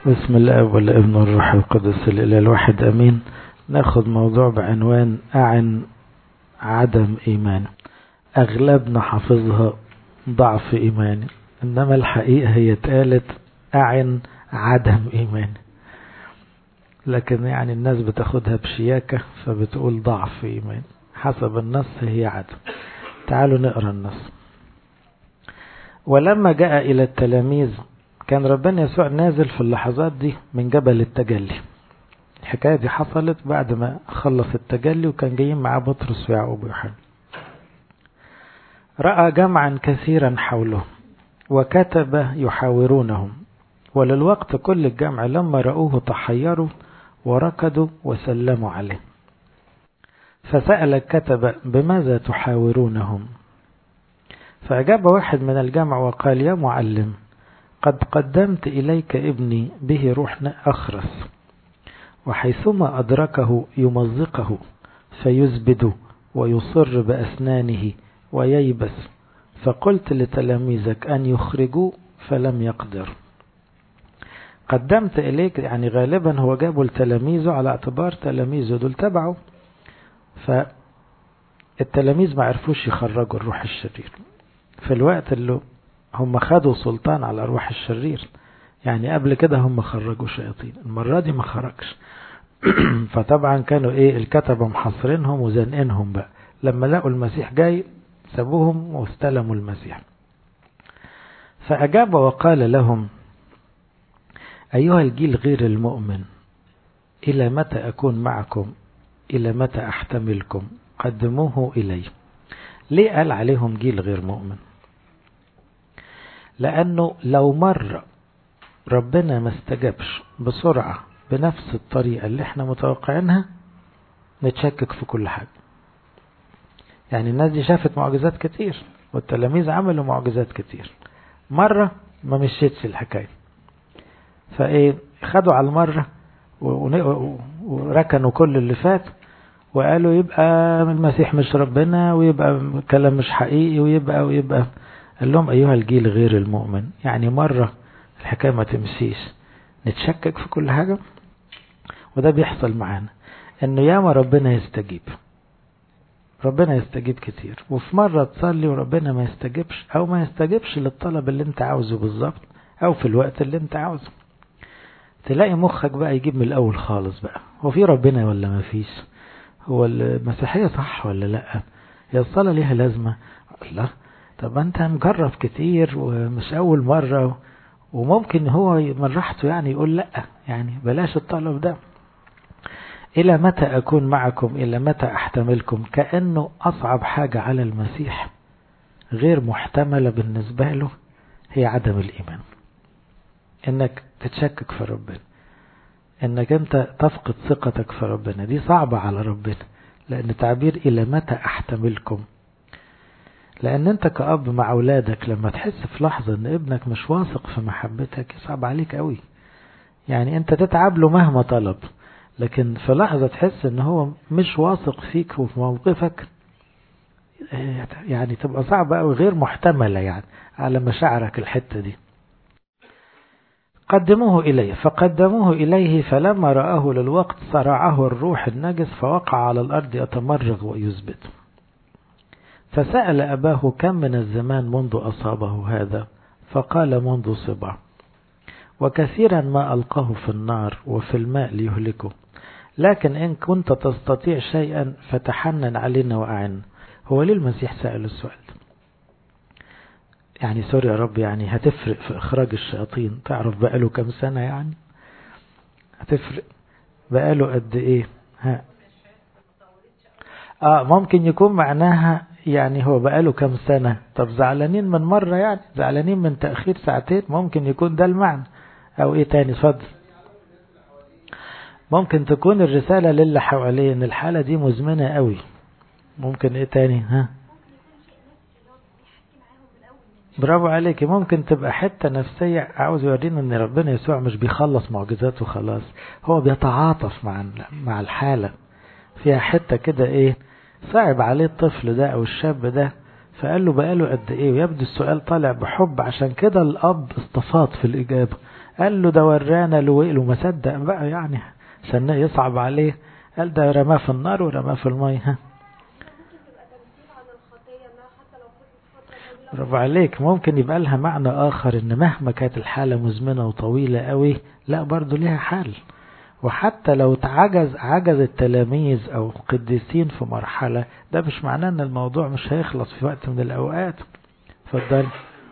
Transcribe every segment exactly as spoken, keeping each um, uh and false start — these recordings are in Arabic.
بسم الله والابن والروح القدس الإله الواحد أمين. ناخد موضوع بعنوان أعن عدم إيمان. أغلبنا حافظها ضعف إيمان، إنما الحقيقة هي اتقالت أعن عدم إيمان، لكن يعني الناس بتاخدها بشياكة فبتقول ضعف إيمان. حسب النص هي عدم. تعالوا نقرأ النص. ولما جاء إلى التلاميذ، كان ربنا يسوع نازل في اللحظات دي من جبل التجلي. الحكاية دي حصلت بعد ما خلص التجلي، وكان جايين معاه بطرس ويعقوب ويوحنا. رأى جمعا كثيرا حوله وكتب يحاورونهم، وللوقت كل الجمع لما رأوه تحيروا وركضوا وسلموا عليه. فسأل الكتب: بماذا تحاورونهم؟ فأجاب واحد من الجمع وقال: يا معلم، قد قدمت إليك ابني به روح أخرس، وحيثما أدركه يمزقه فيزبد ويصر بأسنانه وييبس، فقلت لتلاميذك أن يخرجوا فلم يقدر. قدمت إليك يعني غالبا هو جابوا لتلاميذه على اعتبار تلاميذه دول تبعه، فالتلاميذ ما عرفوش يخرجوا الروح الشرير في الوقت اللي هم خدوا سلطان على الروح الشرير. يعني قبل كده هم خرجوا شياطين، المرة دي ما خرجش. فطبعا كانوا ايه الكتبة محصرينهم وزنقينهم بقى. لما لقوا المسيح جاي سابوهم واستلموا المسيح. فأجاب وقال لهم: أيها الجيل غير المؤمن، إلى متى أكون معكم؟ إلى متى أحتملكم؟ قدموه إلي. ليه قال عليهم جيل غير مؤمن؟ لأنه لو مر ربنا ما استجابش بسرعة بنفس الطريقة اللي احنا متوقعينها، نتشكك في كل حاجة. يعني الناس دي شافت معجزات كتير، والتلاميذ عملوا معجزات كتير، مرة ما مشيتش الحكاية، فايه خدوا على المرة وركنوا كل اللي فات وقالوا يبقى المسيح مش ربنا، ويبقى كلام مش حقيقي، ويبقى ويبقى قال لهم: أيها الجيل غير المؤمن. يعني مرة الحكاية ما تمشيش نتشكك في كل حاجة. وده بيحصل معانا، انه ياما ربنا يستجيب، ربنا يستجيب كتير، وفي مرة تصلي وربنا ما يستجيبش، او ما يستجيبش للطلب اللي انت عاوزه بالظبط، او في الوقت اللي انت عاوزه. تلاقي مخك بقى يجيب من الاول خالص بقى: هو في ربنا ولا ما فيش؟ هو المسيحية صح ولا لا؟ هي الصلاة ليها لازمة؟ لا. طب انت مجرب كتير ومش اول مرة، وممكن هو من راحته يعني يقول لا، يعني بلاش الطلب ده. إلى متى أكون معكم؟ إلى متى أحتملكم؟ كأنه أصعب حاجة على المسيح غير محتملة بالنسبة له هي عدم الإيمان، إنك تتشكك في ربنا، إنك أنت تفقد ثقتك في ربنا. دي صعبة على ربنا، لأن تعبير إلى متى أحتملكم، لأن أنت كأب مع أولادك لما تحس في لحظة أن ابنك مش واثق في محبتك يصعب عليك قوي. يعني أنت تتعب له مهما طلب، لكن في لحظة تحس أنه هو مش واثق فيك وفي موقفك، يعني تبقى صعبة أو غير محتملة يعني على مشاعرك الحتة دي. قدموه إليه. فقدموه إليه، فلما رآه للوقت صرعه الروح النجس، فوقع على الأرض يتمرغ ويثبت. فسأل أباه: كم من الزمان منذ أصابه هذا؟ فقال: منذ صبا، وكثيرا ما ألقاه في النار وفي الماء ليهلكه، لكن إن كنت تستطيع شيئا فتحنن علينا وأعنا. هو ليه المسيح سأل السؤال ده؟ يعني سوري يا رب، يعني هتفرق في إخراج الشياطين؟ تعرف بقاله كم سنة؟ يعني هتفرق بقاله قد إيه؟ ها آه ممكن يكون معناها يعني هو بقاله كم سنة. طب زعلانين من مرة؟ يعني زعلانين من تأخير ساعتين؟ ممكن يكون ده المعنى. أو إيه تاني؟ صدر ممكن تكون الرسالة للي حواليه إن الحالة دي مزمنة قوي. ممكن إيه تاني؟ ها برافو عليك. ممكن تبقى حتة نفسية، عاوز يورينا ان ربنا يسوع مش بيخلص معجزات وخلاص، هو بيتعاطف مع مع الحالة. فيها حتة كده ايه، صعب عليه الطفل ده او الشاب ده، فقال له بقاله قد ايه. ويبدو السؤال طالع بحب، عشان كده الاب استفاض في الاجابة، قال له ده ورانا لويل وما صدق بقى يعني عشان يصعب عليه، قال ده رماه في النار ورماه في المية. ها برافو عليك. ممكن يبقى لها معنى آخر، ان مهما كانت الحالة مزمنة وطويلة قوي لا برضو لها حل. وحتى لو تعجز عجز التلاميذ او قديسين في مرحلة، ده مش معناه ان الموضوع مش هيخلص في وقت من الاوقات. اتفضل.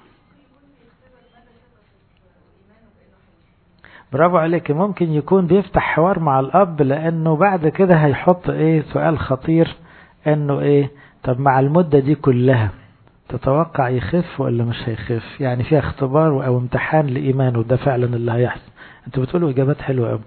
برافو عليك. ممكن يكون بيفتح حوار مع الاب، لانه بعد كده هيحط ايه سؤال خطير، انه ايه طب مع المدة دي كلها تتوقع يخف ولا مش هيخف؟ يعني فيها اختبار او امتحان لإيمانه، ده فعلا اللي هيحصل. انتوا بتقولوا اجابات حلوة قوي.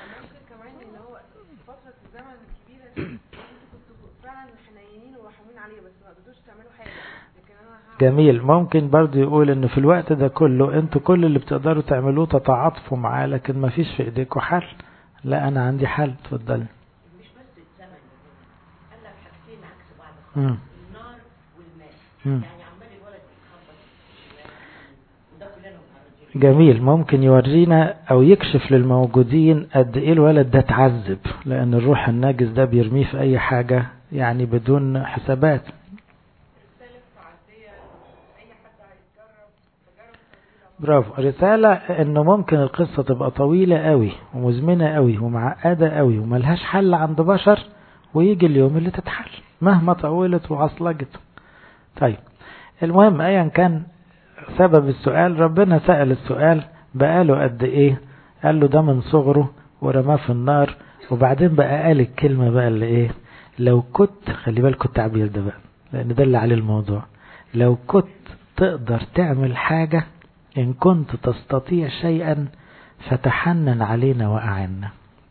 جميل. ممكن برضو يقول ان في الوقت ده كله انتوا كل اللي بتقدروا تعملوه تتعاطفوا معاه، لكن ما فيش في ايديكم حل. لا انا عندي حل. اتفضل. مش بس الزمن، قال لك حاجتين عكس بعض خالص، النار والماء. يعني عمال الولد يتخبط وده كلنا متعرضين. جميل. ممكن يورينا او يكشف للموجودين قد ايه الولد ده اتعذب، لان الروح الناجس ده بيرميه في اي حاجة يعني بدون حسابات. برافو. رسالة انه ممكن القصة تبقى طويلة قوي ومزمنة قوي ومعقدة قوي وملهاش حل عند بشر، ويجي اليوم اللي تتحل مهما طولت وعصلجت. طيب المهم ايا كان سبب السؤال، ربنا سأل السؤال بقاله قد ايه؟ قال له ده من صغره ورماه في النار. وبعدين بقى قال الكلمة بقى اللي ايه، لو كنت، خلي بالكوا التعبير ده بقى لان ده اللي عليه الموضوع، لو كنت تقدر تعمل حاجة، إن كنت تستطيع شيئا فتحنن علينا وأعنا.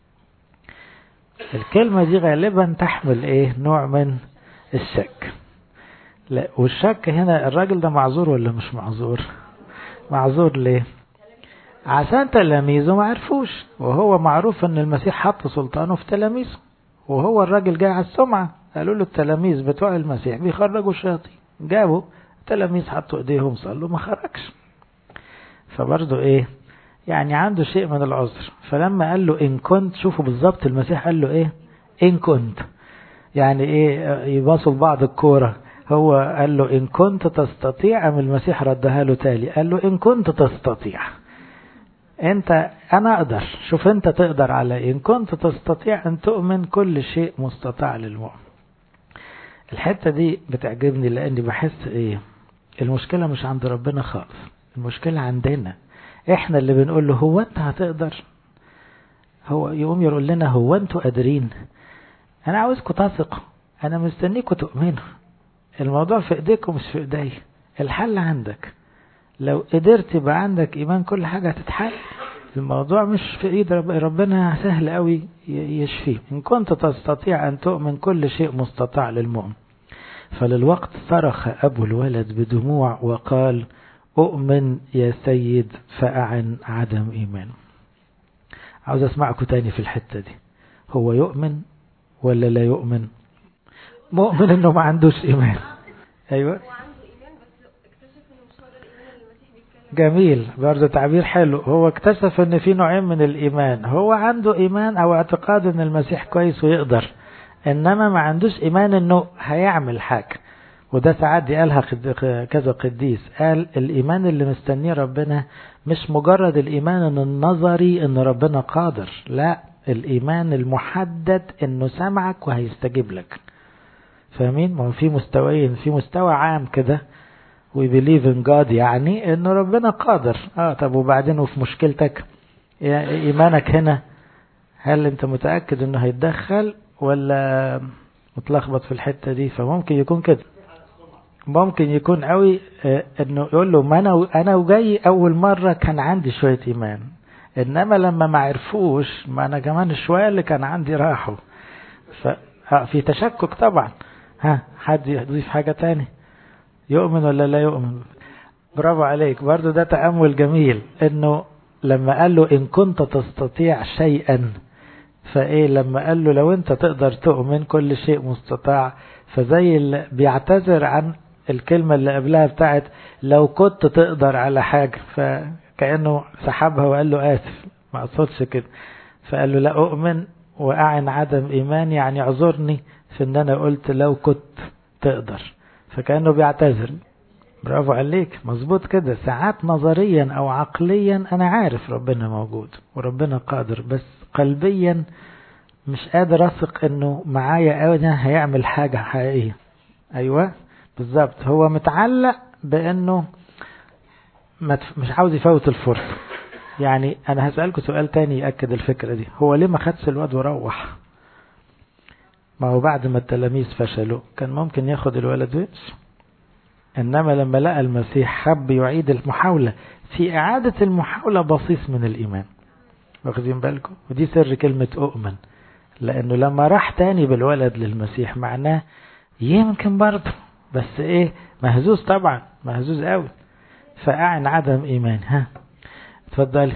الكلمة دي غالبا تحمل إيه نوع من الشك. لا، والشك هنا الراجل ده معذور ولا مش معذور؟ معذور ليه؟ عشان تلاميذه ما عرفوش، وهو معروف ان المسيح حط سلطانه في تلاميذه، وهو الراجل جاي على السمعة. قالوا له التلاميذ بتوع المسيح بيخرجوا الشياطين، جابوا تلاميذ حطوا ايديهم صلوا ما خرجش. فبرضه ايه يعني عنده شيء من العذر. فلما قال له ان كنت، شوفوا بالظبط المسيح قال له ايه ان كنت، يعني ايه يباصوا لبعض الكورة. هو قال له ان كنت تستطيع، ام المسيح ردها له تالي قال له ان كنت تستطيع. انت انا اقدر، شوف انت تقدر على ان كنت تستطيع ان تؤمن كل شيء مستطاع للمؤمن. الحتة دي بتعجبني لاني بحس ايه المشكلة مش عند ربنا خالص، المشكلة عندنا احنا اللي بنقول له هو انت هتقدر، هو يقوم يقول لنا هو انتوا قادرين. انا عاوزكم تثقوا، انا مستنيكم تؤمنوا. الموضوع في ايديكم مش في ايدي، الحل عندك. لو قدرت يبقى عندك ايمان كل حاجة هتتحل. الموضوع مش في ايد ربنا، سهل قوي يشفيه. ان كنت تستطيع ان تؤمن كل شيء مستطاع للمؤمن. فللوقت صرخ ابو الولد بدموع وقال أؤمن يا سيد فأعن عدم إيمانه. عاوز أسمعكم تاني في الحتة دي. هو يؤمن ولا لا يؤمن؟ مؤمن إنه ما عندوش إيمان. أيوة جميل، برضه تعبير حلو. هو اكتشف ان في نوعين من الإيمان، هو عنده إيمان أو اعتقاد ان المسيح كويس ويقدر، إنما ما عندوش إيمان إنه هيعمل حاجة. وده ساعات دي قالها كذا قديس، قال الإيمان اللي مستنيه ربنا مش مجرد الإيمان النظري ان ربنا قادر، لا، الإيمان المحدد انه سمعك وهيستجيب لك. فاهمين؟ ما هو في مستويين، في مستوى عام كده we believe in God، يعني انه ربنا قادر. اه طب وبعدين وفي مشكلتك ايمانك هنا، هل انت متأكد انه هيتدخل ولا متلخبط في الحتة دي؟ فممكن يكون كده، ممكن يكون قوي انه يقول له ما انا انا وجاي اول مرة كان عندي شوية ايمان، انما لما ما عرفوش ما انا كمان الشوية اللي كان عندي راحوا. ففي تشكك طبعا. ها حد يضيف حاجة تاني؟ يؤمن ولا لا يؤمن؟ برافو عليك، برضو ده تأمل جميل، انه لما قال له ان كنت تستطيع شيئا، فايه لما قال له لو انت تقدر تؤمن كل شيء مستطاع، فزي اللي بيعتذر عن الكلمة اللي قبلها بتاعت لو كنت تقدر على حاجة. كأنه سحبها وقال له آسف ما أقصدش كده. فقال له لا أؤمن وأعن عدم إيمان، يعني اعذرني في أن أنا قلت لو كنت تقدر، فكأنه بيعتذر. برافو عليك، مظبوط كده. ساعات نظريا أو عقليا أنا عارف ربنا موجود وربنا قادر، بس قلبيا مش قادر أثق أنه معايا أو هيعمل حاجة حقيقية. أيوة بالظبط، هو متعلق بأنه مش عاوز يفوت الفرصة. يعني أنا هسألكم سؤال تاني يأكد الفكرة دي، هو ليه ما خدش الواد وروح؟ ما هو بعد ما التلاميذ فشلوا كان ممكن ياخد الولد ويمشي، إنما لما لقى المسيح حب يعيد المحاولة. في إعادة المحاولة بصيص من الإيمان، واخدين بالكم؟ ودي سر كلمة أؤمن، لأنه لما راح تاني بالولد للمسيح معناه يمكن برضه، بس إيه، مهزوز طبعا، مهزوز قوي. فأعن عدم إيمان. ها اتفضلي.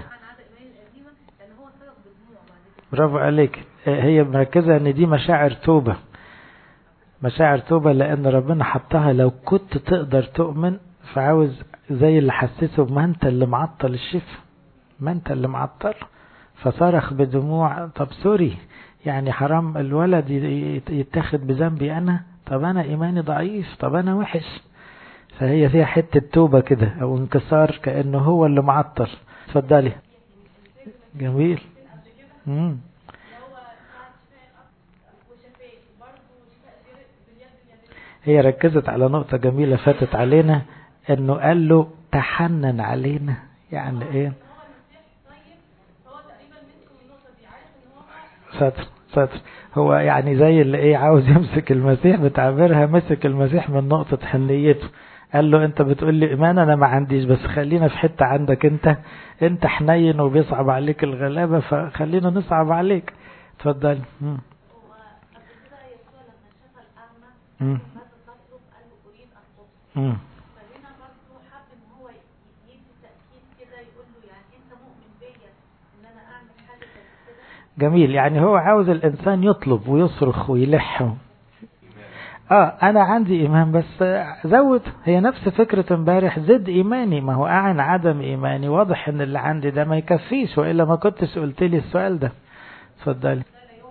برافو عليك. هي مركزة ان دي مشاعر توبة، مشاعر توبة، لان ربنا حطها لو كنت تقدر تؤمن، فعاوز زي اللي حسسه ما انت اللي معطل الشفا، ما انت اللي معطل. فصرخ بدموع، طب سوري يعني حرام الولد يتاخد بذنبي انا، طب انا ايماني ضعيف، طب انا وحش. فهي فيها حتة توبة كده او انكسار، كأنه هو اللي معطل. اتفضلي. جميل. مم. هي ركزت على نقطة جميلة فاتت علينا، انه قال له تحنن علينا. يعني ايه؟ ساتر ساتر. هو يعني زي اللي ايه، عاوز يمسك المسيح، بتعبيرها مسك المسيح من نقطة حنيته. قال له انت بتقول لي ايمان انا ما عنديش، بس خلينا في حتة عندك انت، انت حنين وبيصعب عليك الغلابة، فخلينا نصعب عليك. اتفضل. امم امم جميل. يعني هو عاوز الانسان يطلب ويصرخ ويلح. اه انا عندي ايمان بس زود. هي نفس فكرة امبارح، زد ايماني. ما هو اعن عدم ايماني، واضح ان اللي عندي ده ما يكفيش، وإلا ما كنتش قلت لي السؤال ده. اتفضلي.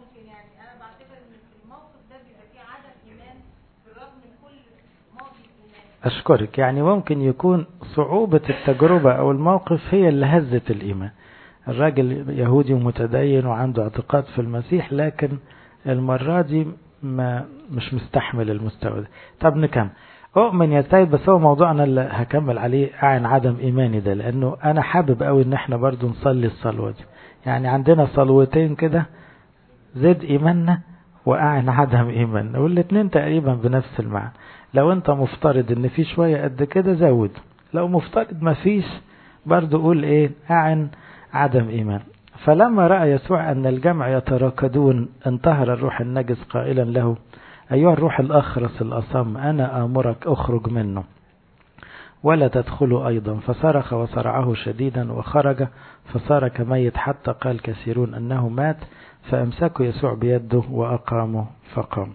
أشكرك. يعني ممكن يكون صعوبة التجربة أو الموقف هي اللي هزت الإيمان. الراجل يهودي ومتدين وعنده اعتقاد في المسيح، لكن المرة دي ما مش مستحمل المستوى ده. طب نكمل. أؤمن يا سيد، بس هو موضوعنا اللي هكمل عليه عن عدم إيماني ده، لأنه أنا حابب قوي إن احنا برضو نصلي الصلوة دي. يعني عندنا صلوتين كده، زد إيماننا وأعن عدم إيماننا، والاتنين تقريبا بنفس المعنى. لو انت مفترض ان في شوية قد كده زود، لو مفترض ما فيش برضو قول ايه، أعن عدم إيمان. فلما رأى يسوع أن الجمع يتراكدون انتهر الروح النجس قائلا له أيها الروح الأخرس الأصم أنا آمرك أخرج منه ولا تدخلوا أيضا. فصرخ وصرعه شديدا وخرج فصار كميت، حتى قال كثيرون أنه مات. فأمسكوا يسوع بيده وأقاموا فقام.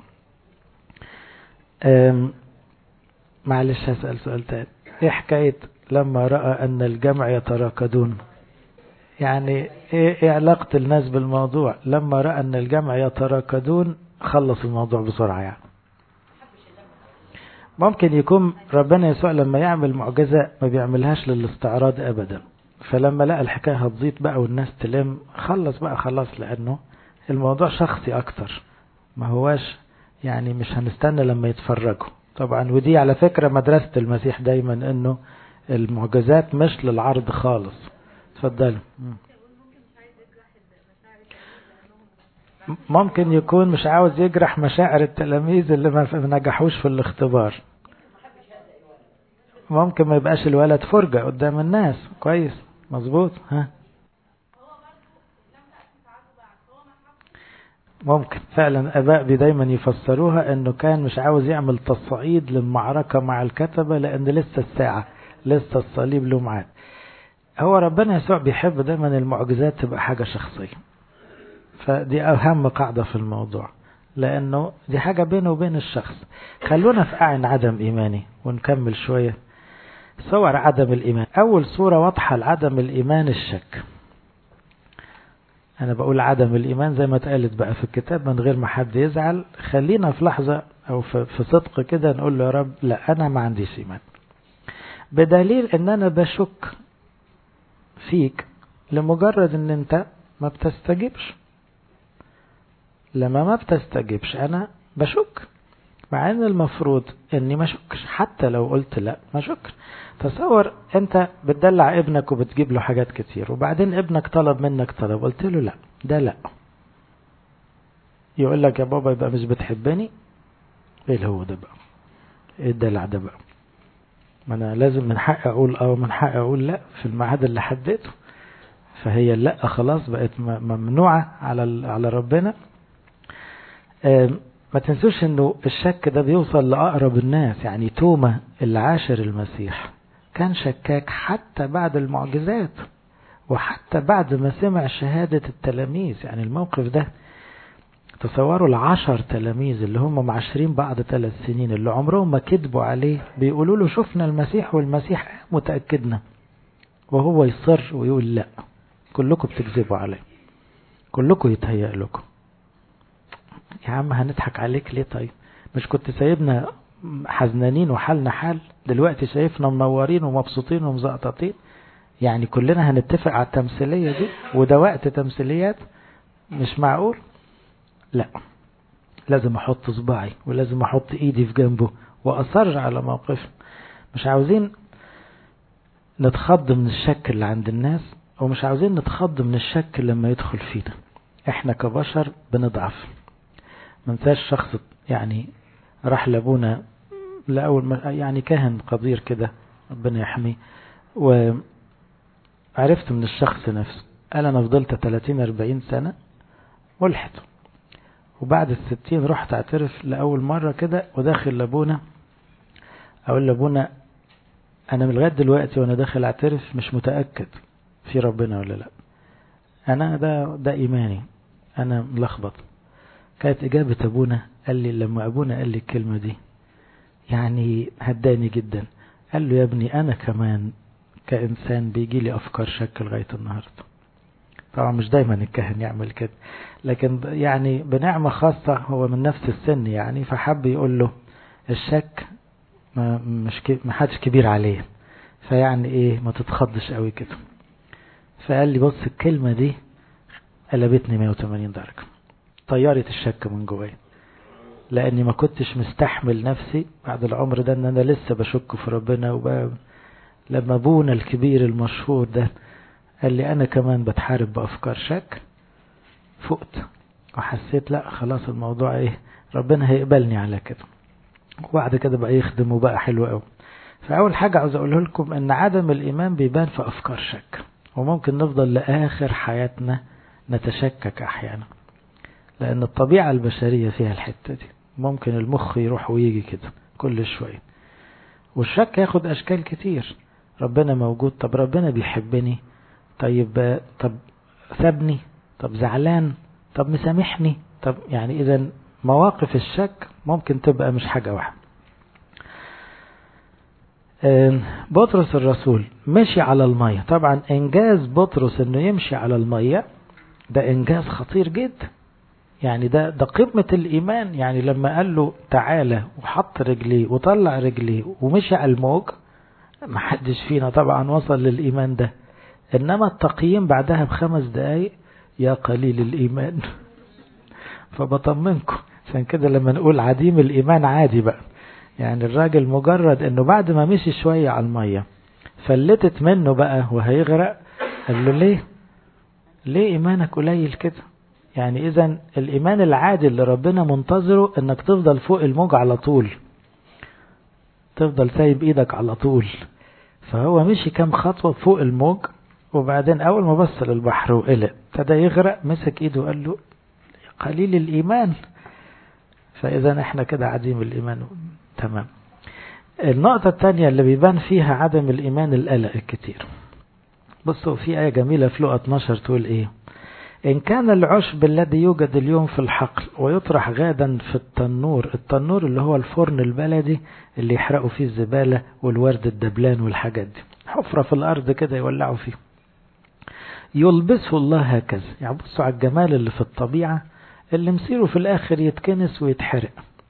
معلش هسأل سؤال تاني. ايه حكاية لما رأى أن الجمع يتراكدون؟ يعني ايه, إيه علاقة الناس بالموضوع؟ لما رأى أن الجمع يتراكدون خلص الموضوع بسرعة. يعني ممكن يكون ربنا يسوع لما يعمل معجزة ما بيعملهاش للاستعراض أبدا، فلما لقى الحكاية هتزيط بقى والناس تلم، خلص بقى خلاص، لأنه الموضوع شخصي أكتر، ما هواش يعني مش هنستنى لما يتفرجوا. طبعا ودي على فكرة مدرسة المسيح دايما، انه المعجزات مش للعرض خالص. تفضل. ممكن يكون مش عاوز يجرح مشاعر التلاميذ اللي ما نجحوش في الاختبار. ممكن ما يبقاش الولد فرجة قدام الناس. كويس، مظبوط. ها ممكن فعلا اباء بي دايما يفسروها انه كان مش عاوز يعمل تصعيد للمعركة مع الكتبة، لان لسه الساعة، لسه الصليب له معاد. هو ربنا يسوع بيحب دايما المعجزات تبقى حاجة شخصية، فدي اهم قاعدة في الموضوع، لانه دي حاجة بينه وبين الشخص. خلونا في أعن عدم ايماني ونكمل شوية. صور عدم الإيمان. أول صورة واضحة لعدم الإيمان الشك. أنا بقول عدم الإيمان زي ما اتقالت بقى في الكتاب من غير ما حد يزعل. خلينا في لحظة أو في صدق كده نقول له يا رب لا أنا ما عنديش إيمان، بدليل أن أنا بشك فيك لمجرد أن أنت ما بتستجبش. لما ما بتستجبش أنا بشك، مع أن المفروض أني ما شكش. حتى لو قلت لا ما شكش. تصور أنت بتدلع ابنك وبتجيب له حاجات كتير، وبعدين ابنك طلب منك طلب قلت له لا، ده لا. يقول لك يا بابا يبقى مش بتحبني. ايه اللي هو ده بقى؟ ايه الدلع ده بقى؟ ما انا لازم من حقي اقول اه ومن حقي اقول لا في الميعاد اللي حددته. فهي لا خلاص بقت ممنوعة على على ربنا. ما تنسوش انه الشك ده بيوصل لأقرب الناس. يعني توما اللي عاشر المسيح كان شكاك حتى بعد المعجزات، وحتى بعد ما سمع شهادة التلاميذ. يعني الموقف ده تصوروا العشر تلاميذ اللي هم معاشرين بعد ثلاث سنين اللي عمرهم ما كذبوا عليه بيقولوا له شفنا المسيح والمسيح متأكدنا، وهو يصر ويقول لا كلكم بتكذبوا عليه، كلكم يتهيأ لكم. يا عم هنضحك عليك ليه؟ طيب مش كنت سايبنا حزنانين وحالنا حال؟ دلوقتي شايفنا منورين ومبسوطين ومزقططين. يعني كلنا هنتفق على التمثيلية دي وده وقت تمثيليات؟ مش معقول. لا، لازم احط صباعي ولازم احط ايدي في جنبه واصر على موقفه. مش عاوزين نتخض من الشك اللي عند الناس، ومش عاوزين نتخض من الشك لما يدخل فينا. احنا كبشر بنضعف. منساش شخص يعني راح لابونا لأول ما يعني كاهن قدير كده ربنا يحميه، وعرفت من الشخص نفسه قال انا فضلت ثلاثين أربعين سنة ملحد، وبعد الستين رحت اعترف لأول مرة كده وداخل لابونا اقول لابونا انا من لغاية دلوقتي وانا داخل اعترف مش متأكد في ربنا ولا لا، انا ده ده ايماني انا ملخبط. كانت اجابة ابونا قال لي لما ابونا قال لي الكلمة دي يعني هداني جدا. قال له يا ابني انا كمان كإنسان بيجي لي افكار شك لغاية النهاردة. طبعا مش دايما الكاهن يعمل كده، لكن يعني بنعمة خاصة هو من نفس السن يعني، فحب يقول له الشك ما مش ما حدش كبير عليه، فيعني ايه ما تتخضش قوي كده. فقال لي بص الكلمة دي قلبتني مية وتمانين درجة، طيرت الشك من جوايا، لاني ما كنتش مستحمل نفسي بعد العمر ده ان انا لسه بشك في ربنا. وب... لما ابونا الكبير المشهور ده قال لي انا كمان بتحارب بافكار شك، فقت وحسيت لا خلاص الموضوع ايه ربنا هيقبلني على كده. وبعد كده بقى يخدم وبقى حلو قوي. فاول حاجة عاوز اقوله لكم ان عدم الايمان بيبان في افكار شك، وممكن نفضل لاخر حياتنا نتشكك احيانا، لان الطبيعة البشرية فيها الحتة دي. ممكن المخ يروح ويجي كده كل شوية، والشك ياخد اشكال كتير. ربنا موجود، طب ربنا بيحبني، طيب طب سابني، طب زعلان، طب مسامحني، طب يعني اذا مواقف الشك ممكن تبقى مش حاجة واحدة. بطرس الرسول مشي على المية. طبعا انجاز بطرس انه يمشي على المية ده انجاز خطير جدا، يعني ده ده قمة الايمان. يعني لما قال له تعالى وحط رجليه وطلع رجليه ومشي على الموج، ما حدش فينا طبعا وصل للايمان ده. انما التقييم بعدها بخمس دقايق يا قليل الايمان. فبطمنكم عشان كده لما نقول عديم الايمان عادي بقى، يعني الراجل مجرد انه بعد ما مشي شوية على المية فلتت منه بقى وهيغرق، قال له ليه ليه ايمانك قليل كده؟ يعني اذا الايمان العادي اللي ربنا منتظره انك تفضل فوق الموج على طول، تفضل سايب ايدك على طول. فهو مشي كام خطوة فوق الموج، وبعدين اول ما بص للبحر وقلق ابتدى يغرق، مسك ايده وقال له قليل الايمان. فاذا احنا كده عديم الايمان. تمام. النقطة الثانية اللي بيبان فيها عدم الايمان القلق الكتير. بصوا في آية جميلة في لقا اتناشر تقول ايه؟ إن كان العشب الذي يوجد اليوم في الحقل ويطرح غدا في التنور، التنور اللي هو الفرن البلدي اللي يحرقوا فيه الزبالة والورد الدبلان والحاجات دي، حفرة في الأرض كده يولعوا فيه، يلبسه الله هكذا. يعني بصوا على الجمال اللي في الطبيعة اللي مصيره في الآخر يتكنس ويتحرق،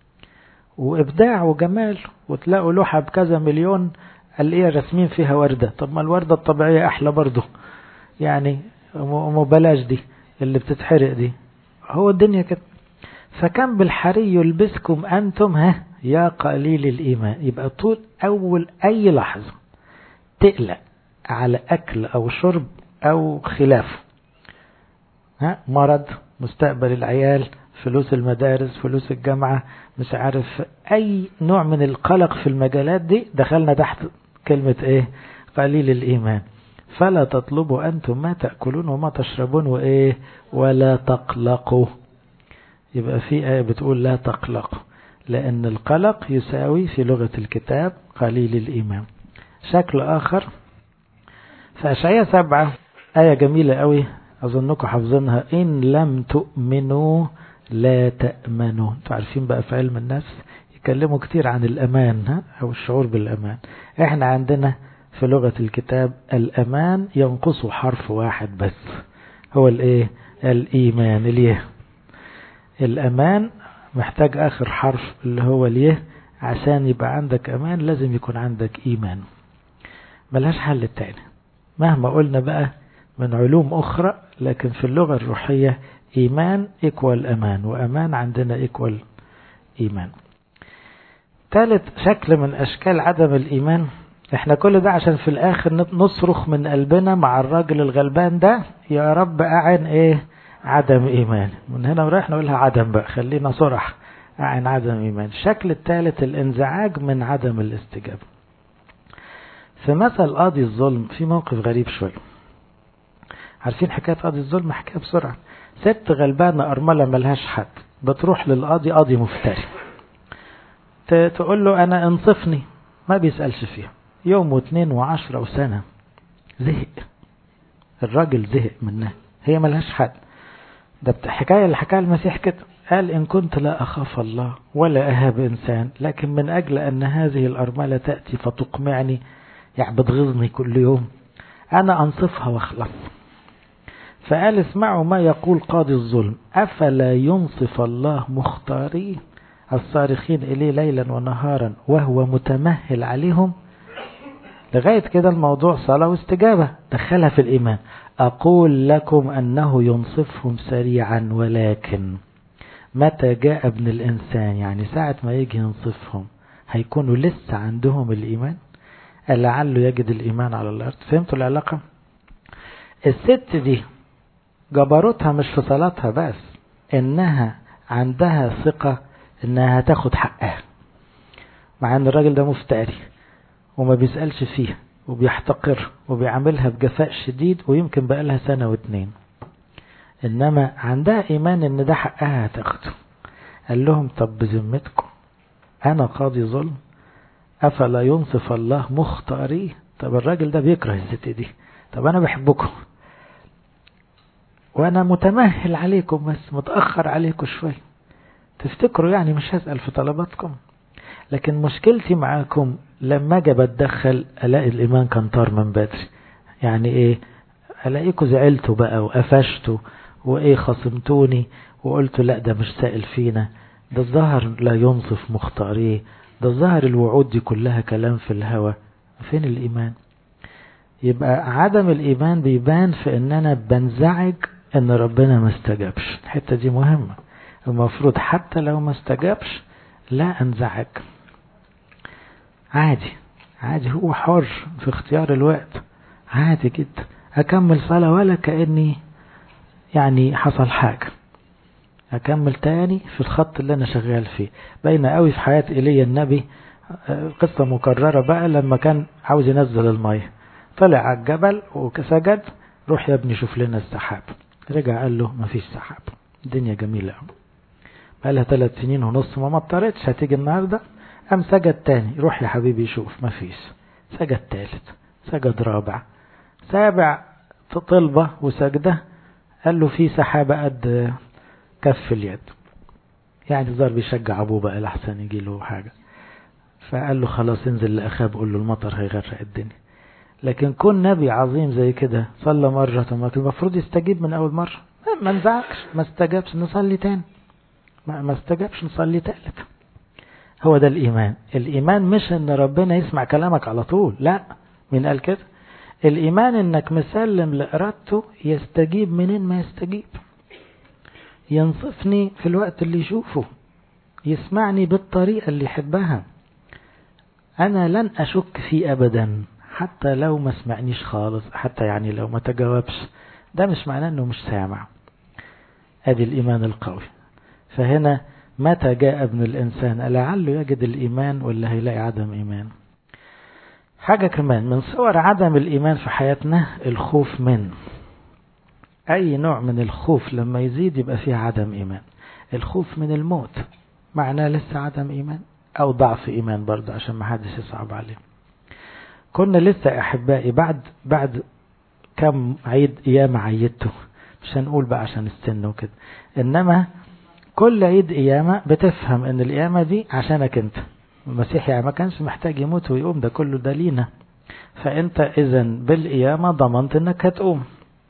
وإبداع وجمال، وتلاقوا لوحة بكذا مليون قال إيه رسمين فيها وردة. طب ما الوردة الطبيعية أحلى برضه يعني، مبلاش دي اللي بتتحرق دي. هو الدنيا كده. فكم بالحري يلبسكم أنتم ها يا قليل الإيمان. يبقى طول أول أي لحظة تقلق على أكل أو شرب أو خلاف، ها مرض، مستقبل العيال، فلوس المدارس، فلوس الجامعة، مش عارف أي نوع من القلق في المجالات دي، دخلنا تحت كلمة إيه قليل الإيمان. فلا تطلبوا أنتم ما تأكلون وما تشربون وإيه ولا تقلقوا. يبقى في آية بتقول لا تقلقوا، لأن القلق يساوي في لغة الكتاب قليل الإيمان. شكل آخر في أشعياء سبعة آية جميلة قوي أظنكم حافظينها، إن لم تؤمنوا لا تأمنوا. انتوا عارفين بقى في علم النفس يكلموا كتير عن الأمان ها؟ أو الشعور بالأمان. احنا عندنا في لغة الكتاب الأمان ينقص حرف واحد بس، هو الإيه الإيمان اليه. الأمان محتاج آخر حرف اللي هو اليه، عشان يبقى عندك أمان لازم يكون عندك إيمان، ملهاش حل تاني مهما قلنا بقى من علوم أخرى. لكن في اللغة الروحية إيمان إيكوال أمان، وأمان عندنا إيكوال إيمان. ثالث شكل من أشكال عدم الإيمان، احنا كل ده عشان في الآخر نصرخ من قلبنا مع الراجل الغلبان ده يا رب أعن إيه عدم إيمان. من هنا ورايح نقولها عدم بقى، خلينا صرح أعن عدم إيمان. الشكل الثالث الانزعاج من عدم الاستجابة. في مثل قاضي الظلم في موقف غريب شوية. عارفين حكاية قاضي الظلم؟ حكاية بسرعة. ست غلبانة أرملة ملهاش حد بتروح للقاضي، قاضي مفتري، تقول له أنا انصفني، ما بيسألش فيها. يوم واثنين وعشرة وسنة، زهق الراجل، زهق منها، هي ملهاش حد. ده حكاية اللي حكاية المسيح كده، قال إن كنت لا أخاف الله ولا أهاب إنسان، لكن من أجل أن هذه الأرملة تأتي فتقمعني، يعني بتغيظني كل يوم، أنا أنصفها واخلص. فقال اسمعوا ما يقول قاضي الظلم، أفلا ينصف الله مختاريه الصارخين إليه ليلا ونهارا وهو متمهل عليهم. لغاية كده الموضوع صلاة واستجابة، دخلها في الإيمان. أقول لكم أنه ينصفهم سريعا، ولكن متى جاء ابن الإنسان، يعني ساعة ما يجي ينصفهم هيكونوا لسه عندهم الإيمان؟ لعله يجد الإيمان على الأرض. فهمتوا العلاقة؟ الست دي جبروتها مش في صلاتها بس، إنها عندها ثقة إنها هتاخد حقها، مع إن الراجل ده مفتري وما بيسألش فيها وبيحتقر وبيعملها بجفاء شديد، ويمكن بقى لها سنة واتنين، إنما عندها إيمان إن ده حقها هتاخده. قال لهم طب بذمتكم أنا قاضي ظلم، أفلا ينصف الله مختاريه؟ طب الراجل ده بيكره الست دي، طب أنا بحبكم وأنا متمهل عليكم بس متأخر عليكم شوي، تفتكروا يعني مش هسأل في طلباتكم؟ لكن مشكلتي معاكم لما اجي بتدخل الاقي الايمان كان طار من بدري. يعني ايه؟ الاقيكم زعلتوا بقى وقفشتوا وايه خصمتوني وقلتوا لا ده مش سائل فينا، ده الظاهر لا ينصف مختاريه، ده الظاهر الوعود دي كلها كلام في الهوا. فين الايمان؟ يبقى عدم الايمان بيبان في ان انا بنزعج ان ربنا ما استجابش. الحته دي مهمه، المفروض حتى لو ما استجابش لا انزعج، عادي عادي، هو حر في اختيار الوقت، عادي جدا اكمل صلاة ولا كأني يعني حصل حاجة، اكمل تاني في الخط اللي انا شغال فيه. باينه قوي في حياة ايليا النبي، قصة مكررة بقى، لما كان عاوز ينزل المية طلع على الجبل وسجد، روح يا ابني شوف لنا السحاب. رجع قال له مفيش سحاب، الدنيا جميلة قوي، بقالها ثلاث سنين ونص ما مطرتش، هتيجي النهاردة. قام سجد تاني، روح يا حبيبي شوف، مفيش. سجد تالت، سجد رابع، سابع طلبة وسجدة، قال له في سحابة قد كف اليد، يعني الظاهر بيشجع أبوه بقى لحسن يجي له حاجة. فقال له خلاص انزل لأخاب قول له المطر هيغرق الدنيا. لكن كون نبي عظيم زي كده صلى مرة، ما المفروض يستجيب من أول مرة، ما نزعكش، ما استجابش نصلي تاني، ما استجابش نصلي تالت. هو ده الإيمان. الإيمان مش ان ربنا يسمع كلامك على طول، لا. مين قال كده؟ الإيمان انك مسلم لإرادته، يستجيب منين ما يستجيب، ينصفني في الوقت اللي يشوفه، يسمعني بالطريقة اللي يحبها. أنا لن أشك فيه أبدا حتى لو ما سمعنيش خالص، حتى يعني لو ما تجاوبش، ده مش معناه أنه مش سامع. أدي الإيمان القوي. فهنا متى جاء ابن الإنسان لعله يجد الإيمان ولا هيلاقي عدم إيمان. حاجة كمان من صور عدم الإيمان في حياتنا الخوف من أي نوع من الخوف، لما يزيد يبقى فيه عدم إيمان. الخوف من الموت معناه لسه عدم إيمان أو ضعف إيمان برضه، عشان ما حدش يصعب عليه. كنا لسه أحبائي بعد بعد كم عيد أيام عيدته، مش هنقول بقى عشان السن وكده، إنما كل عيد قيامة بتفهم ان القيامة دي عشانك انت. المسيح يعني ما كانش محتاج يموت ويقوم، ده كله ده لينا. فانت اذن بالقيامة ضمنت انك هتقوم،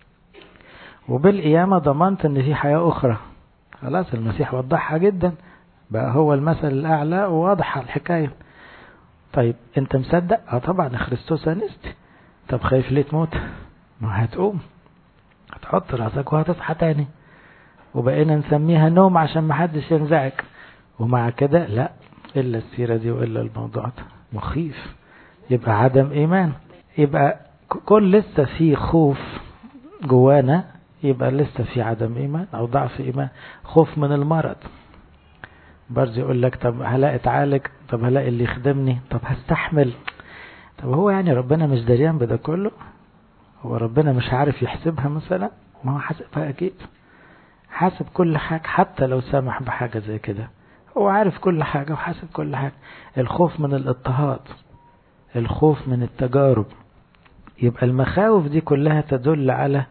وبالقيامة ضمنت ان في حياة اخرى. خلاص المسيح وضحها جدا، بقى هو المثل الاعلى وواضحة الحكاية. طيب انت مصدق؟ اه طبعا خريستوس انستي. طب خايف ليه تموت؟ ما هتقوم، هتحط راسك وهتصحى تاني، وبقينا نسميها نوم عشان ما حدش ينزعج. ومع كده لا، إلا السيرة دي وإلا الموضوع ده مخيف، يبقى عدم إيمان. يبقى كل لسه في خوف جوانا، يبقى لسه في عدم إيمان أو ضعف إيمان. خوف من المرض، برضه يقول لك طب هلاقي اتعالج، طب هلاقي اللي يخدمني، طب هستحمل. طب هو يعني ربنا مش دريان بده كله؟ هو ربنا مش عارف يحسبها مثلا؟ ما هو حاسبها أكيد، حاسب كل حاجة. حتى لو سامح بحاجة زي كده هو عارف كل حاجة وحاسب كل حاجة. الخوف من الاضطهاد، الخوف من التجارب، يبقى المخاوف دي كلها تدل على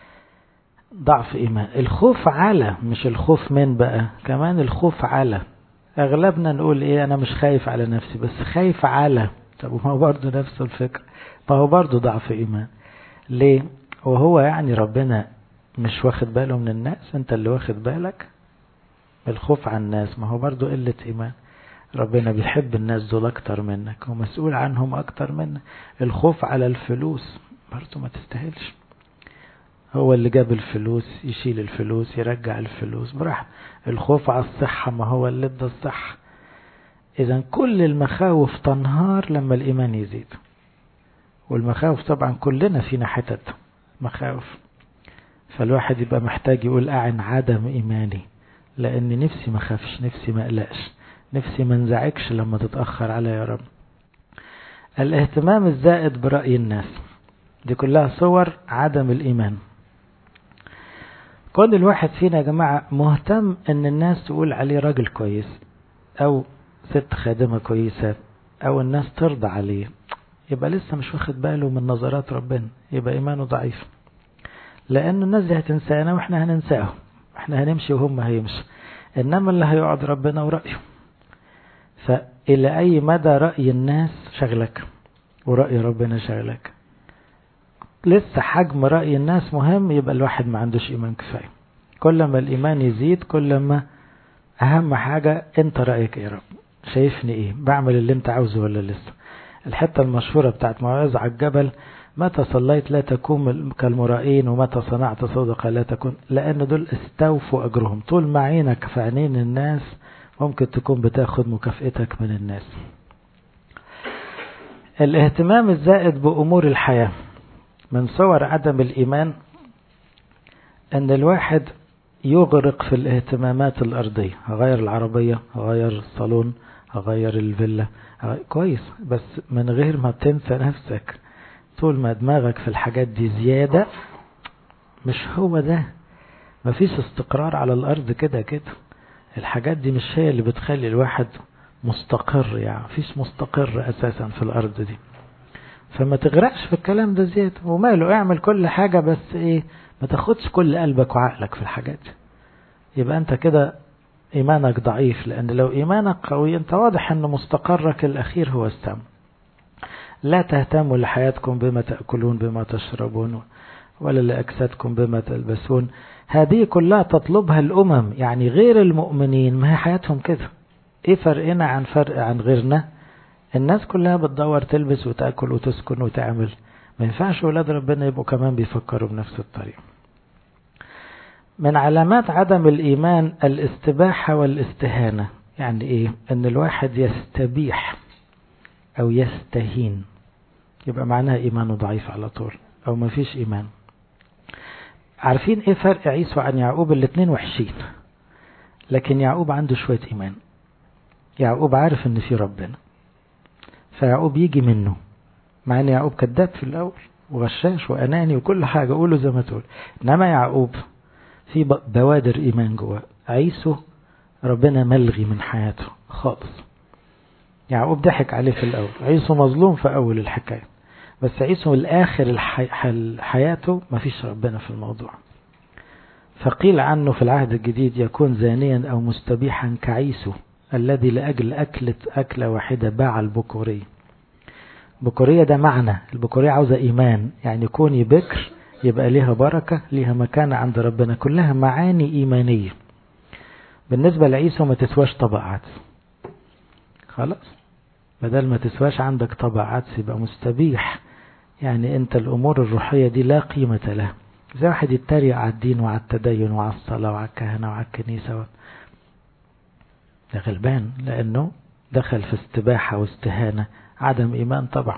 ضعف إيمان. الخوف على، مش الخوف من بقى، كمان الخوف على. أغلبنا نقول إيه، أنا مش خايف على نفسي بس خايف على. طب ما هو برضه نفس الفكرة، ما هو برضه ضعف إيمان. ليه؟ وهو يعني ربنا مش واخد باله من الناس؟ انت اللي واخد بالك. الخوف عن الناس ما هو برضو قلة إيمان. ربنا بيحب الناس دول أكتر منك ومسؤول عنهم أكتر منك. الخوف على الفلوس برضو ما تستاهلش، هو اللي جاب الفلوس، يشيل الفلوس يرجع الفلوس براحته. الخوف على الصحة ما هو اللي ادى الصحة. إذن كل المخاوف تنهار لما الإيمان يزيد. والمخاوف طبعا كلنا فينا حتت مخاوف، فالواحد يبقى محتاج يقول أعن عدم إيماني، لأن نفسي ما خافش، نفسي ما قلقش، نفسي ما انزعجش لما تتأخر علي يا رب. الاهتمام الزائد برأي الناس، دي كلها صور عدم الإيمان. كل الواحد فينا يا جماعة مهتم ان الناس تقول عليه راجل كويس، او ست خادمة كويسة، او الناس ترضى عليه، يبقى لسه مش واخد باله من نظرات ربنا، يبقى إيمانه ضعيف. لأن الناس دي هتنسانا وإحنا هننساهم، إحنا هنمشي وهم هيمشي، إنما اللي هيقعد ربنا ورأيه. فإلى أي مدى رأي الناس شغلك ورأي ربنا شغلك؟ لسه حجم رأي الناس مهم، يبقى الواحد ما عندوش إيمان كفاية. كل ما الإيمان يزيد كل ما أهم حاجة أنت رأيك إيه رب، شايفني إيه، بعمل اللي أنت عاوزه ولا لسه. الحتة المشهورة بتاعت موعظة على الجبل، متى صليت لا تكون كالمرائين ومتى صنعت صدقة لا تكون، لأن دول استوفوا أجرهم. طول ما عينك في عينين الناس ممكن تكون بتاخد مكافئتك من الناس. الاهتمام الزائد بأمور الحياة، من صور عدم الإيمان أن الواحد يغرق في الاهتمامات الأرضية. هغير العربية، هغير الصالون، هغير الفيلا، كويس، بس من غير ما تنسى نفسك. طول ما دماغك في الحاجات دي زيادة، مش هو ده، مفيش استقرار على الأرض كده كده. الحاجات دي مش هي اللي بتخلي الواحد مستقر، يعني مفيش مستقر أساسا في الأرض دي. فما تغرقش في الكلام ده زيادة، وماله اعمل كل حاجة بس ايه ما تاخدش كل قلبك وعقلك في الحاجات، يبقى انت كده ايمانك ضعيف. لان لو ايمانك قوي انت واضح ان مستقرك الاخير هو السم. لا تهتموا لحياتكم بما تأكلون بما تشربون ولا لأجسادكم بما تلبسون، هذه كلها تطلبها الأمم، يعني غير المؤمنين ما هي حياتهم كده. ايه فرقنا عن فرق عن غيرنا؟ الناس كلها بتدور تلبس وتأكل وتسكن وتعمل، ما ينفعش أولاد ربنا يبقوا كمان بيفكروا بنفس الطريقة. من علامات عدم الإيمان الاستباحة والاستهانة. يعني ايه؟ ان الواحد يستبيح او يستهين، يبقى معناها ايمانه ضعيف على طول او ما فيش ايمان. عارفين ايه فرق عيسو عن يعقوب؟ الاتنين وحشين، لكن يعقوب عنده شوية ايمان. يعقوب عارف ان في ربنا، فيعقوب يجي منه، مع ان يعقوب كذاب في الاول وغشاش واناني وكل حاجة قوله زي ما تقول، انما يعقوب في بوادر ايمان جواه. عيسو ربنا ملغي من حياته خالص. يعقوب ضحك عليه في الاول، عيسو مظلوم في اول الحكاية، بس عيسو الاخر الحي... حياته ما فيش ربنا في الموضوع. فقيل عنه في العهد الجديد يكون زانيا او مستبيحا كعيسو الذي لأجل أكلة أكلة واحدة باع البكورية. بكورية ده معنى، البكورية عاوزة إيمان، يعني كوني بكر يبقى ليها بركة، ليها مكانة عند ربنا، كلها معاني إيمانية. بالنسبة لعيسو ما تسواش طبق عدس، خلاص بدل ما تسواش عندك طبق عدس يبقى مستبيح، يعني انت الأمور الروحية دي لا قيمة لها. زي واحد يتريق على الدين وعلى التدين وعلى الصلاة وعلى الكهنة وعلى الكنيسة، ده غلبان لأنه دخل في استباحة واستهانة، عدم إيمان طبعا.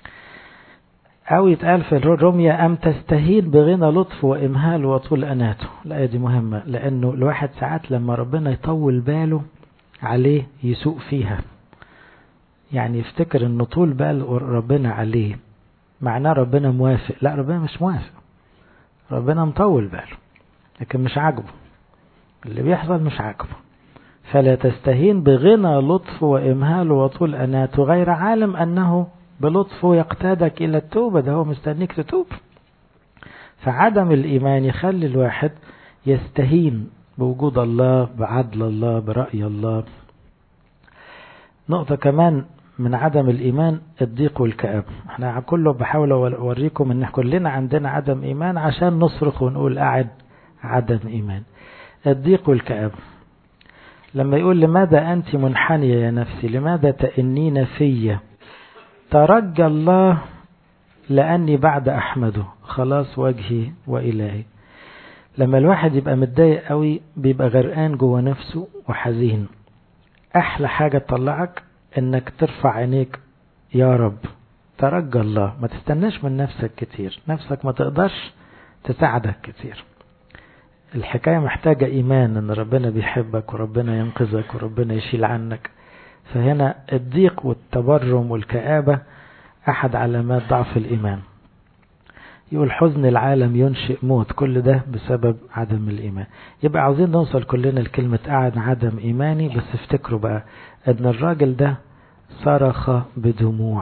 أو يتقال في الرمية أم تستهين بغنى لطف وإمهال وطول أناته. الآية دي مهمة، لأنه الواحد ساعات لما ربنا يطول باله عليه يسوء فيها، يعني يفتكر أنه طول بال ربنا عليه معناه ربنا موافق. لا، ربنا مش موافق، ربنا مطول باله لكن مش عاجبه اللي بيحصل، مش عاجبه. فلا تستهين بغنى لطف وإمهال وطول أناته غير عالم أنه بلطفه يقتادك إلى التوبة، ده هو مستنيك تتوب. فعدم الإيمان يخلي الواحد يستهين بوجود الله، بعدل الله، برأي الله. نقطة كمان من عدم الإيمان الضيق والكآب. احنا كله بحاول أوريكم ان كلنا عندنا عدم إيمان عشان نصرخ ونقول قاعد عدم إيمان. الضيق والكآب، لما يقول لماذا أنت منحنية يا نفسي، لماذا تأنين في، ترجى الله لأني بعد أحمده خلاص وجهي وإلهي. لما الواحد يبقى متضايق قوي بيبقى غرقان جوه نفسه وحزين، أحلى حاجة تطلعك إنك ترفع عينيك يا رب، ترجى الله، ما تستناش من نفسك كتير، نفسك ما تقدرش تساعدك كتير. الحكاية محتاجة إيمان إن ربنا بيحبك وربنا ينقذك وربنا يشيل عنك. فهنا الضيق والتبرم والكآبة أحد علامات ضعف الإيمان. يقول حزن العالم ينشئ موت، كل ده بسبب عدم الإيمان. يبقى عاوزين نوصل كلنا لكلمة قاعد عدم إيماني، بس افتكروا بقى أن الراجل ده صرخ بدموع.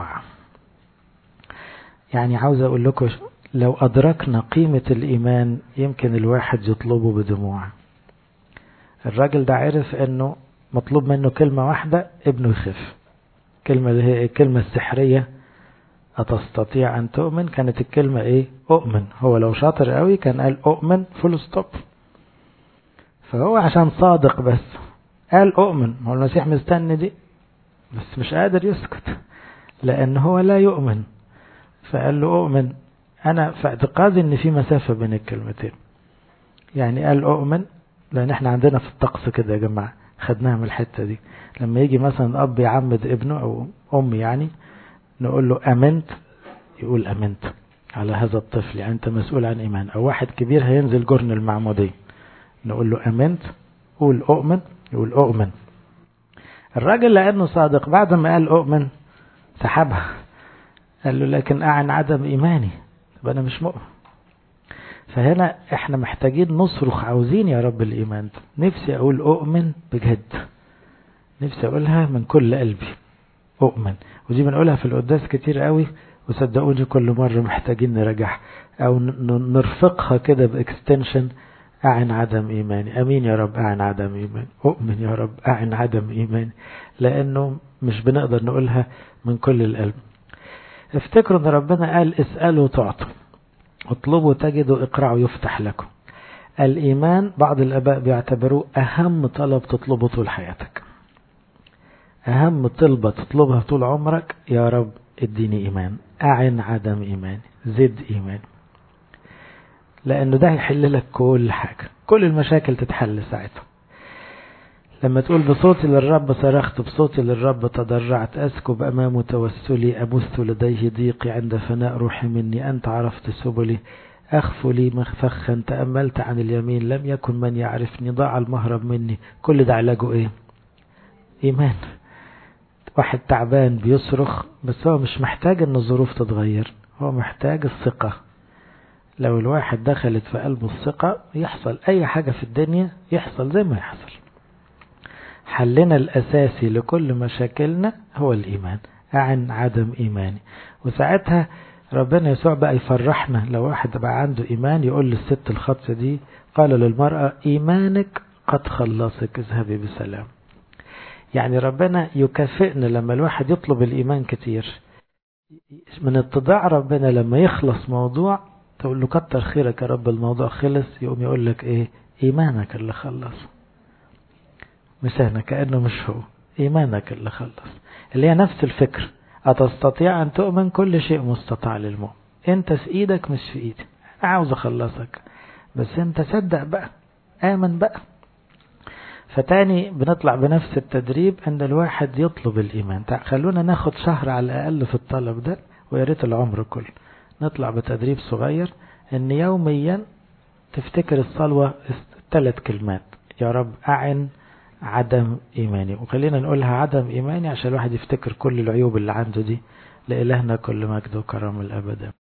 يعني عاوز أقول لكم لو أدركنا قيمة الإيمان يمكن الواحد يطلبه بدموع. الراجل ده عرف أنه مطلوب منه كلمة واحدة، ابنه يخف. كلمة اللي هي الكلمة السحرية أتستطيع أن تؤمن، كانت الكلمة إيه؟ أؤمن. هو لو شاطر قوي كان قال أؤمن فول ستوب، فهو عشان صادق بس قال أؤمن. هو المسيح مستني دي بس مش قادر يسكت لأن هو لا يؤمن، فقال له أؤمن. أنا في اعتقادي أن في مسافة بين الكلمتين، يعني قال أؤمن لأن احنا عندنا في الطقس كده يا جماعة، خدناها من الحتة دي. لما يجي مثلا أب يعمد ابنه أو أم يعني نقول له أمنت، يقول أمنت على هذا الطفل، يعني أنت مسؤول عن إيمان. أو واحد كبير هينزل جرن المعمودية نقول له أمنت، قول أؤمن، يقول أؤمن. الراجل لأنه صادق بعد ما قال أؤمن سحبها، قال له لكن أعن عدم إيماني، طب أنا مش مؤمن. فهنا احنا محتاجين نصرخ، عاوزين يا رب الإيمان ده. نفسي أقول أؤمن بجد، نفسي أقولها من كل قلبي أؤمن. ودي بنقولها في القداس كتير قوي وصدقوني كل مرة محتاجين نرجع أو نرفقها كده باكستنشن. أعن عدم إيماني، أمين يا رب أعن عدم إيماني، أؤمن يا رب أعن عدم إيماني، لأنه مش بنقدر نقولها من كل القلب. افتكروا أن ربنا قال اسألوا تعطوا، اطلبوا تجدوا، اقرعوا يفتح لكم. الإيمان بعض الآباء بيعتبروه أهم طلب تطلبه طول حياتك، أهم طلبة تطلبها طول عمرك، يا رب اديني إيمان، أعن عدم إيماني، زد إيماني، لأنه ده هيحل لك كل حاجة، كل المشاكل تتحل ساعتها. لما تقول بصوتي للرب صرخت، بصوتي للرب تضرعت، أسكب أمامه توسلي، أبث لديه ضيقي عند فناء روحي مني، أنت عرفت سبلي، أخف لي مخفخا، تأملت عن اليمين، لم يكن من يعرفني، ضاع المهرب مني. كل ده علاجه إيه؟ إيمان. واحد تعبان بيصرخ، بس هو مش محتاج أن الظروف تتغير، هو محتاج الثقة. لو الواحد دخلت في قلبه الثقة، يحصل أي حاجة في الدنيا، يحصل زي ما يحصل. حلنا الأساسي لكل مشاكلنا هو الإيمان، أعن عدم إيماني. وساعتها ربنا يسوع بقى يفرحنا. لو واحد بقى عنده إيمان يقول للست الخطة دي، قال للمرأة إيمانك قد خلصك، اذهبي بسلام. يعني ربنا يكافئنا لما الواحد يطلب الإيمان كتير. من اتضاع ربنا لما يخلص موضوع تقول له كتر خيرك يا رب الموضوع خلص، يقوم يقول لك إيه؟ إيمانك اللي خلص، مش أنا، كأنه مش هو، إيمانك اللي خلص. اللي هي نفس الفكر، أتستطيع أن تؤمن؟ كل شيء مستطاع للمؤمن. أنت في إيدك مش في إيدي، عاوز أخلصك، بس أنت صدق بقى، آمن بقى. فتاني بنطلع بنفس التدريب أن الواحد يطلب الإيمان. خلونا ناخد شهر على الأقل في الطلب ده، وياريت العمر كله. نطلع بتدريب صغير أن يوميا تفتكر الصلوة ثلاث كلمات، يا رب أعن عدم إيماني. وخلينا نقولها عدم إيماني عشان الواحد يفتكر كل العيوب اللي عنده دي. لإلهنا كل مجد وكرم الأبد.